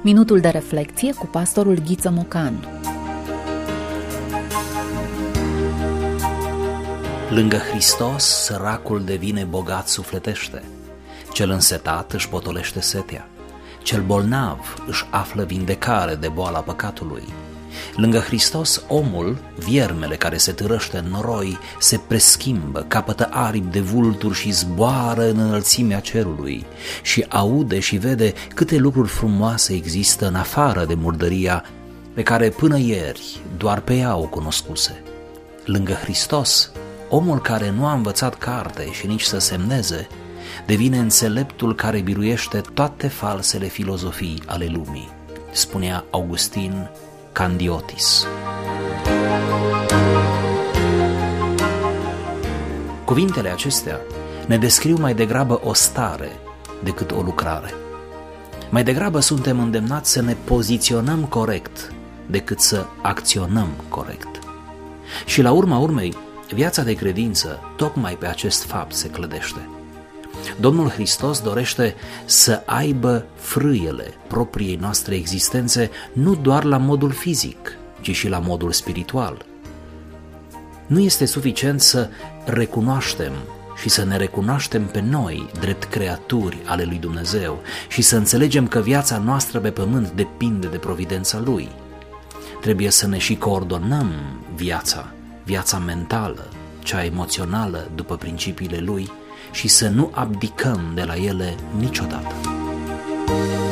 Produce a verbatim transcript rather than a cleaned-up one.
Minutul de reflecție cu pastorul Ghiță Mocan. Lângă Hristos, săracul devine bogat sufletește. Cel însetat își potolește setea. Cel bolnav își află vindecare de boala păcatului. Lângă Hristos, omul, viermele care se târăște în noroi, se preschimbă, capătă aripi de vulturi și zboară în înălțimea cerului și aude și vede câte lucruri frumoase există în afară de murdăria pe care până ieri doar pe ea o cunoscuse. Lângă Hristos, omul care nu a învățat carte și nici să semneze, devine înțeleptul care biruiește toate falsele filozofii ale lumii, spunea Augustin Candiotis. Cuvintele acestea ne descriu mai degrabă o stare decât o lucrare. Mai degrabă suntem îndemnați să ne poziționăm corect decât să acționăm corect. Și la urma urmei, viața de credință tocmai pe acest fapt se clădește. Domnul Hristos dorește să aibă frâiele propriei noastre existențe nu doar la modul fizic, ci și la modul spiritual. Nu este suficient să recunoaștem și să ne recunoaștem pe noi drept creaturi ale lui Dumnezeu și să înțelegem că viața noastră pe pământ depinde de providența Lui. Trebuie să ne și coordonăm viața, viața mentală, cea emoțională după principiile Lui, și să nu abdicăm de la ele niciodată.